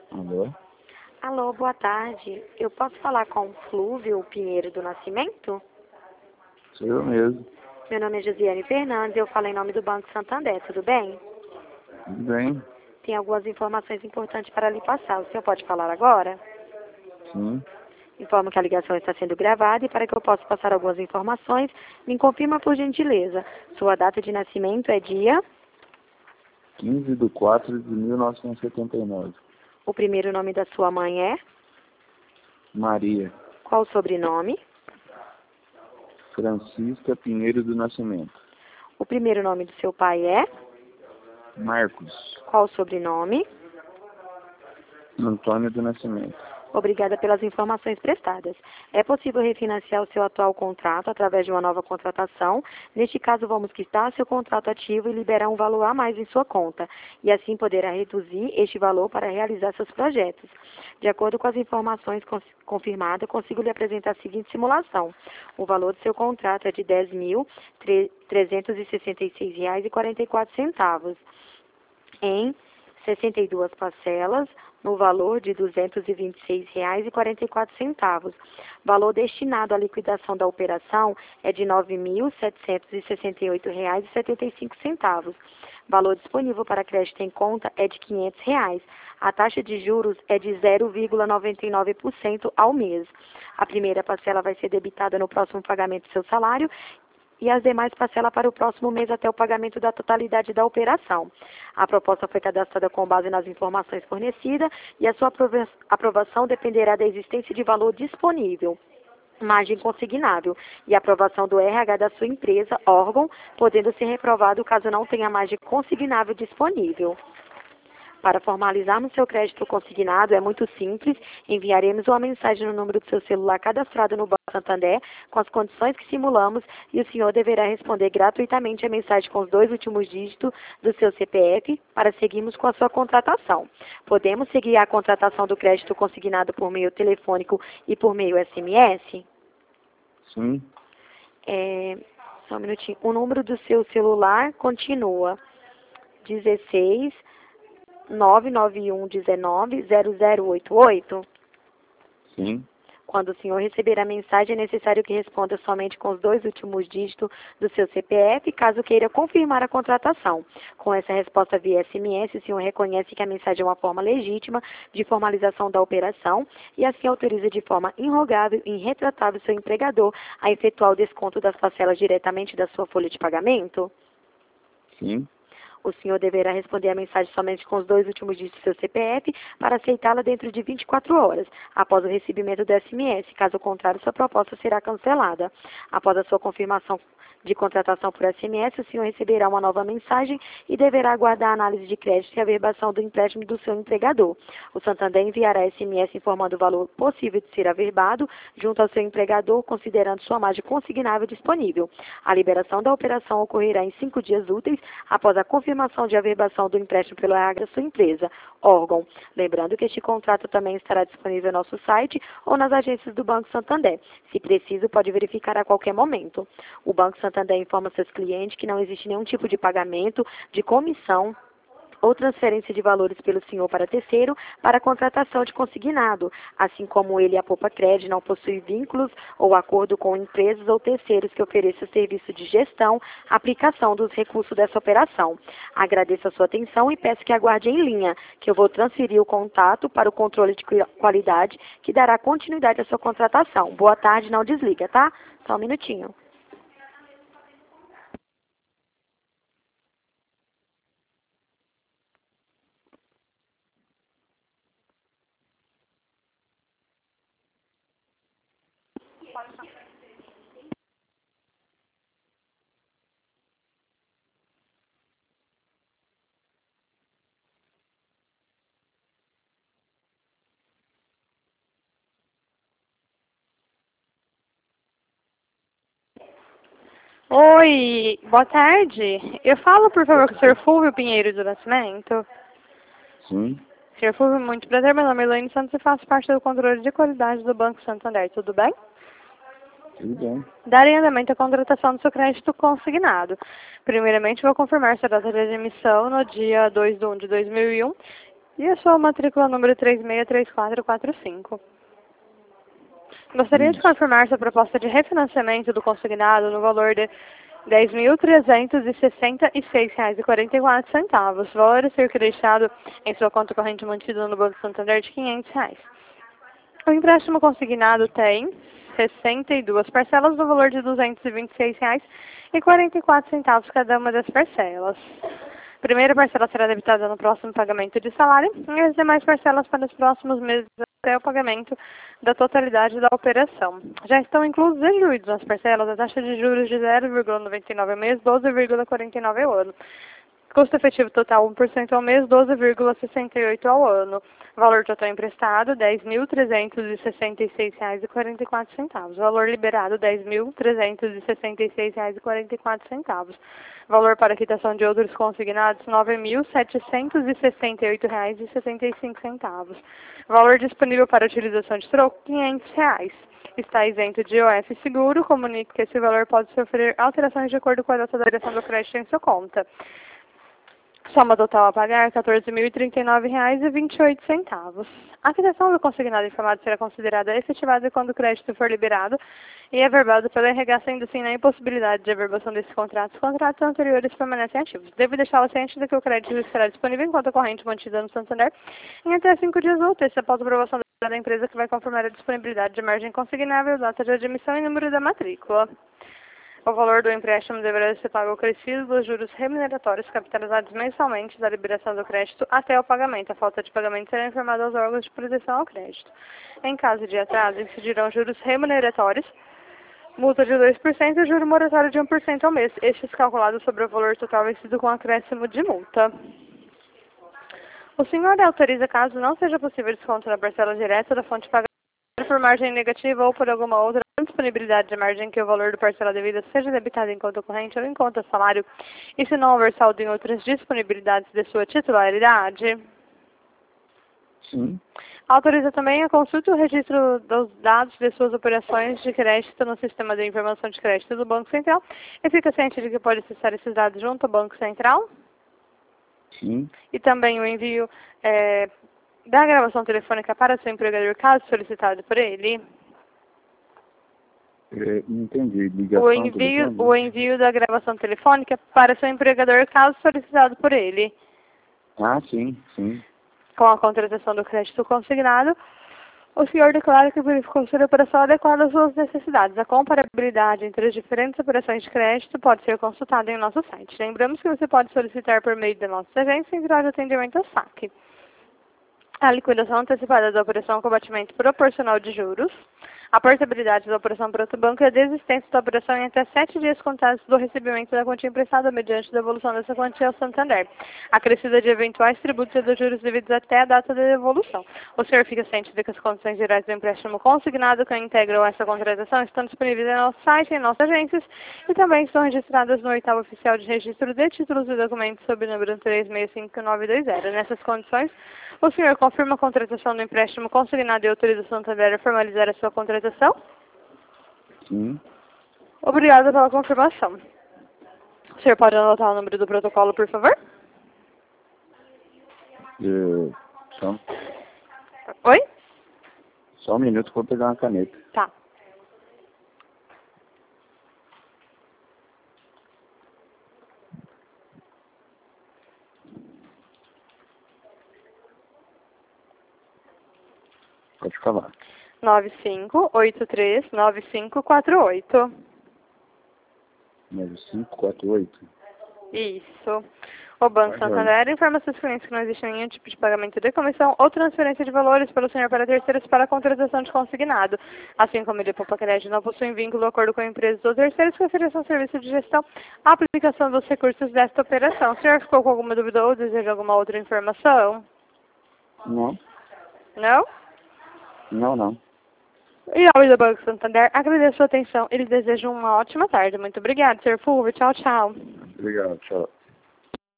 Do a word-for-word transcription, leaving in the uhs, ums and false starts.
Alô? Alô, boa tarde. Eu posso falar com o Flúvio Pinheiro do Nascimento? Sou eu mesmo. Meu nome é Josiane Fernandes e eu falo em nome do Banco Santander, tudo bem? Tudo bem? Tem algumas informações importantes para lhe passar. O senhor pode falar agora? Sim. Informo que a ligação está sendo gravada e para que eu possa passar algumas informações, me confirma por gentileza. Sua data de nascimento é dia? quinze de quatro de mil novecentos e setenta e nove. O primeiro nome da sua mãe é? Maria Qual o sobrenome? Francisca Pinheiro do Nascimento. O primeiro nome do seu pai é? Marcos Qual o sobrenome? Antônio do Nascimento. Obrigada pelas informações prestadas. É possível refinanciar o seu atual contrato através de uma nova contratação. Neste caso, vamos quitar seu contrato ativo e liberar um valor a mais em sua conta, e assim poderá reduzir este valor para realizar seus projetos. De acordo com as informações confirmadas, consigo lhe apresentar a seguinte simulação. O valor do seu contrato é de dez mil trezentos e sessenta e seis reais e quarenta e quatro centavos, em sessenta e duas parcelas, no valor de duzentos e vinte e seis reais e quarenta e quatro centavos. Valor destinado à liquidação da operação é de nove mil setecentos e sessenta e oito reais e setenta e cinco centavos. Valor disponível para crédito em conta é de quinhentos reais. A taxa de juros é de zero vírgula noventa e nove por cento ao mês. A primeira parcela vai ser debitada no próximo pagamento do seu salário e as demais parcelas para o próximo mês até o pagamento da totalidade da operação. A proposta foi cadastrada com base nas informações fornecidas e a sua aprovação dependerá da existência de valor disponível, margem consignável e aprovação do R H da sua empresa, órgão, podendo ser reprovado caso não tenha margem consignável disponível. Para formalizarmos seu crédito consignado, é muito simples. Enviaremos uma mensagem no número do seu celular cadastrado no Banco Santander com as condições que simulamos e o senhor deverá responder gratuitamente a mensagem com os dois últimos dígitos do seu C P F para seguirmos com a sua contratação. Podemos seguir a contratação do crédito consignado por meio telefônico e por meio S M S? Sim. É, só um minutinho. O número do seu celular continua dezesseis nove nove um um zero zero oito oito. Sim. Quando o senhor receber a mensagem, é necessário que responda somente com os dois últimos dígitos do seu C P F, caso queira confirmar a contratação. Com essa resposta via S M S, o senhor reconhece que a mensagem é uma forma legítima de formalização da operação e assim autoriza de forma irrogável e irretratável seu empregador a efetuar o desconto das parcelas diretamente da sua folha de pagamento? Sim. O senhor deverá responder a mensagem somente com os dois últimos dígitos do seu C P F para aceitá-la dentro de vinte e quatro horas, após o recebimento do S M S. Caso contrário, sua proposta será cancelada. Após a sua confirmação de contratação por S M S, o senhor receberá uma nova mensagem e deverá aguardar a análise de crédito e averbação do empréstimo do seu empregador. O Santander enviará S M S informando o valor possível de ser averbado junto ao seu empregador, considerando sua margem consignável disponível. A liberação da operação ocorrerá em cinco dias úteis após a confirmação de averbação do empréstimo pelo R H da sua empresa, órgão. Lembrando que este contrato também estará disponível no nosso site ou nas agências do Banco Santander. Se preciso, pode verificar a qualquer momento. O Banco Santander informa seus clientes que não existe nenhum tipo de pagamento, de comissão ou transferência de valores pelo senhor para terceiro para a contratação de consignado, assim como ele, a Poupa Cred, não possui vínculos ou acordo com empresas ou terceiros que ofereçam serviço de gestão, aplicação dos recursos dessa operação. Agradeço a sua atenção e peço que aguarde em linha, que eu vou transferir o contato para o controle de qualidade, que dará continuidade à sua contratação. Boa tarde, não desliga, tá? Só um minutinho. Oi, boa tarde. Eu falo, por favor, com o senhor Fulvio Pinheiro do Nascimento. Sim. senhor Fulvio, muito prazer. Meu nome é Elaine Santos e faço parte do controle de qualidade do Banco Santander. Tudo bem? Tudo bem. Darei andamento à contratação do seu crédito consignado. Primeiramente, vou confirmar sua data de emissão no dia dois de um de dois mil e um E a sua matrícula número três seis três quatro quatro cinco. Gostaria de confirmar sua proposta de refinanciamento do consignado no valor de dez mil trezentos e sessenta e seis reais e quarenta e quatro centavos. O valor a ser creditado em sua conta corrente mantida no Banco Santander de quinhentos reais. O empréstimo consignado tem sessenta e duas parcelas no valor de duzentos e vinte e seis reais e quarenta e quatro centavos cada uma das parcelas. A primeira parcela será debitada no próximo pagamento de salário e as demais parcelas para os próximos meses até o pagamento da totalidade da operação. Já estão inclusos e incluídos nas parcelas a taxa de juros de zero vírgula noventa e nove ao mês, doze vírgula quarenta e nove ao ano. Custo efetivo total um por cento ao mês, doze vírgula sessenta e oito ao ano. Valor total emprestado, dez mil trezentos e sessenta e seis reais e quarenta e quatro centavos. Valor liberado, dez mil trezentos e sessenta e seis reais e quarenta e quatro centavos. Valor para quitação de outros consignados, nove mil setecentos e sessenta e oito reais e setenta e cinco centavos. Valor disponível para utilização de troco, quinhentos reais. Está isento de I O F seguro. Comunique que esse valor pode sofrer alterações de acordo com a data da direção do crédito em sua conta. Soma total a pagar, quatorze mil e trinta e nove reais e vinte e oito centavos. A quitação do consignado informado será considerada efetivada quando o crédito for liberado e averbado pela R H, sendo assim na impossibilidade de averbação desses contratos. Os contratos anteriores permanecem ativos. Devo deixá-la ciente de que o crédito estará disponível em conta corrente mantida no Santander em até cinco dias úteis após a aprovação da empresa, que vai confirmar a disponibilidade de margem consignável, data de admissão e número da matrícula. O valor do empréstimo deverá ser pago acrescido dos juros remuneratórios capitalizados mensalmente da liberação do crédito até o pagamento. A falta de pagamento será informada aos órgãos de proteção ao crédito. Em caso de atraso, incidirão juros remuneratórios, multa de dois por cento e juro moratório de um por cento ao mês, estes calculados sobre o valor total vencido com acréscimo de multa. O senhor autoriza, caso não seja possível desconto na parcela direta da fonte pagada por margem negativa ou por alguma outra disponibilidade de margem, que o valor do parcela devida seja debitado em conta corrente ou em conta salário, e se não houver saldo em outras disponibilidades de sua titularidade? Sim. Autoriza também a consulta e o registro dos dados de suas operações de crédito no sistema de informação de crédito do Banco Central e fica ciente de que pode acessar esses dados junto ao Banco Central? Sim. E também o envio é, da gravação telefônica para seu empregador, caso solicitado por ele? É, entendi. Ligação O envio, telefônica? o envio da gravação telefônica para seu empregador, caso solicitado por ele. Ah, sim, sim. Com a contratação do crédito consignado, o senhor declara que verificou ser a operação adequada às suas necessidades. A comparabilidade entre as diferentes operações de crédito pode ser consultada em nosso site. Lembramos que você pode solicitar por meio da nossa agência em grau de atendimento ao saque a liquidação antecipada da operação com abatimento proporcional de juros, a portabilidade da operação para outro banco e a desistência da operação em até sete dias contados do recebimento da quantia emprestada mediante devolução dessa quantia ao Santander, acrescida de eventuais tributos e dos juros devidos até a data da devolução. O senhor fica ciente de que as condições gerais do empréstimo consignado que integram essa contratação estão disponíveis em nosso site e em nossas agências e também estão registradas no oitavo oficial de registro de títulos e documentos sob o número três seis cinco nove dois zero. Nessas condições, o senhor confirma a contratação do empréstimo consignado e autoriza o Santander a formalizar a sua contratação? Sim. Obrigada pela confirmação. O senhor pode anotar o número do protocolo, por favor? É, só, Oi? só um minuto que eu vou pegar uma caneta. Tá. Pode falar. nove cinco oito três nove cinco quatro oito. nove cinco quatro oito. Isso. O Banco Tá, Santander informa seus clientes que não existe nenhum tipo de pagamento de comissão ou transferência de valores pelo senhor para terceiros para a contratação de consignado. Assim como ele poupa crédito não possui vínculo ou acordo com empresas ou terceiros que ofereçam serviço de gestão, a aplicação dos recursos desta operação. O senhor ficou com alguma dúvida ou deseja alguma outra informação? Não. Não? Não, não. Em nome do Banco Santander, agradeço a sua atenção e lhe desejo uma ótima tarde. Muito obrigada, senhor Fulvio. Tchau, tchau. Obrigado, tchau.